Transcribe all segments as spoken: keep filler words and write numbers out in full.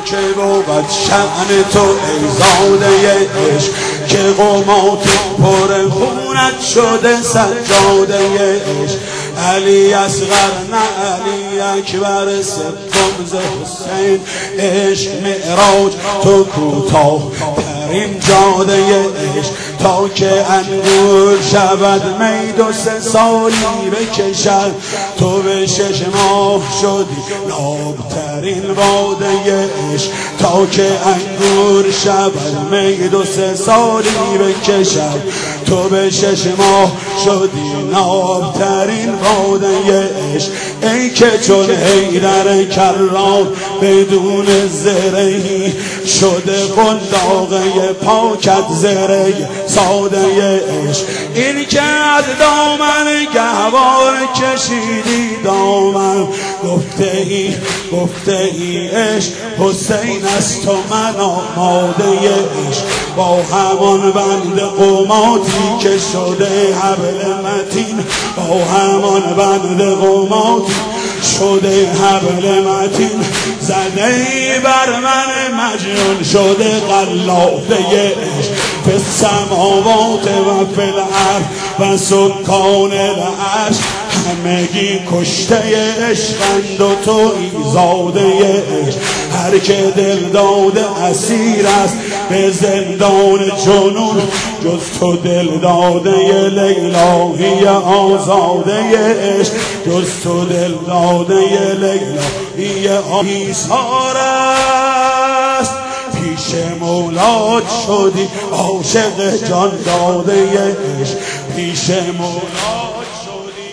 که بود شأن تو ای زاده عشق، که قامات پر خونت شده سجاده عشق. علی اصغر نه علی اکبر، سوم ز حسین عشق معراج تو کوتاه ترین جاده عشق. تا که انگور شود می دو سه سالی بکشد، تو به شش ماه شدی نابترین باده عشق. تا که انگور شود می دو سه سالی بکشد، تو به شش ماه شدی نابترین باده عشق. ای که چون حیدر کرام بدون زرهی شده قنداقه پاکت زره ساده عشق. این که از دامن گهوار کشیدی دامن، گفته ای گفته ای عشق حسین است و من آماده عشق. با همان بند قوماتی که شده حبل متین، با همان بند قوماتی شده حبل متین، زده ای بر من مجنون شده قلاده عشق. به سماوات و فی الارض و سکان العرش همگی کشته عشقند و تو ایزاده عشق. هر که دل داده اسیر است به زندان جنون، جز تو دل داده لیلاهی آزاده عشق. جز تو دل داده لیلاهی ایثار است، پیش مولات شدی عاشق جان داده عشق. پیش مولات شدی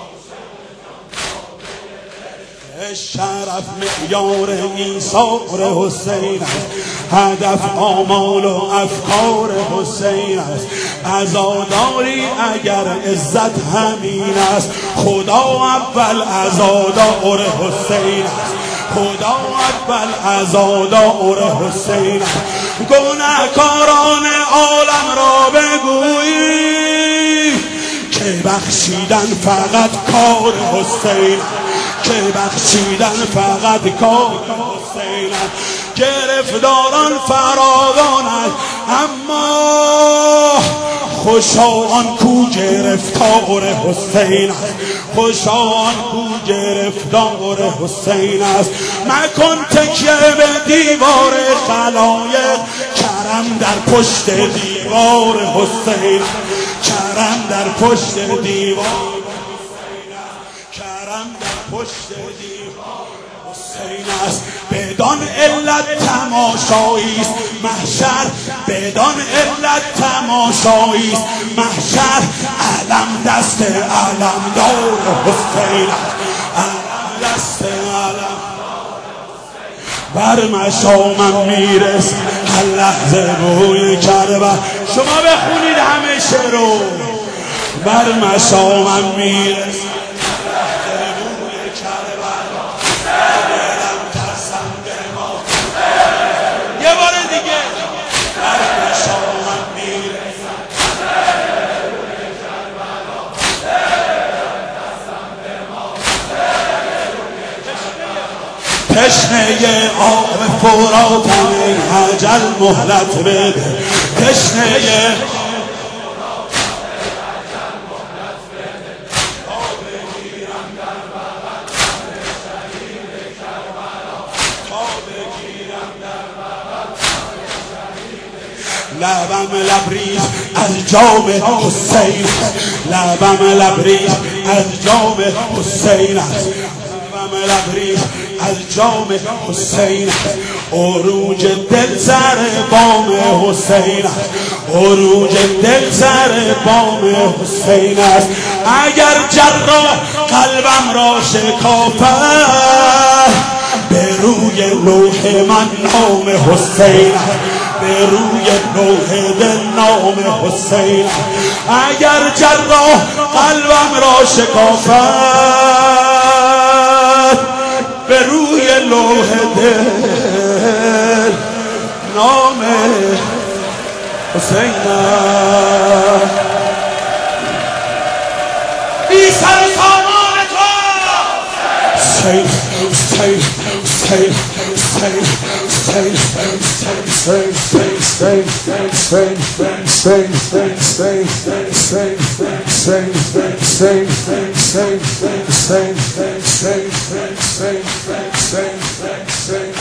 شرف معیار ایثار حسین است، هدف آمال و افکار حسین است. عزاداری اگر عزت همین است، خدا اول عزادار حسین است. خدا اول عزادار حسین است. گناهکاران عالم را بگویی که بخشیدن فقط کار حسین، که بخشیدن فقط کار حسین. گرفتاران فراوانند اما خوشا آن کو گرفتار حسین است. خوشا آن کو گرفتار حسین است. مکن تکیه به دیوار خلایق، کرم در پشت دیوار حسین. کرم در پشت دیوار کرم در پشت دیوار حسین است. بدان علت تماشایی است محشر، بدان علت تماشایی است محشر. علم دست علم دار حسین است. علم دست علم بر مشامم میرس هر لحظه بوی کربلا. شما بخونید همه شعرو. بر مشامم میرس تشنه آب فراتم ای اجل مهلت بده. تشنه لبم لبریز از جام حسین، لبم لبریز از جام حسین است. لبم لبریز از جام حسین است. عروج دل سر بام حسین است. عروج دل سر بام حسین است. اگر جراح قلبم را شکافد، به روی لوح من نام حسین است. به روی لوح دل نام حسین است. اگر جراح قلبم را شکافد، به روی لوح دل نام حسین است. بی سر سامان تو حسین حسین حسین حسین حسین حسین حسین حسین حسین حسین حسین حسین حسین حسین حسین حسین حسین حسین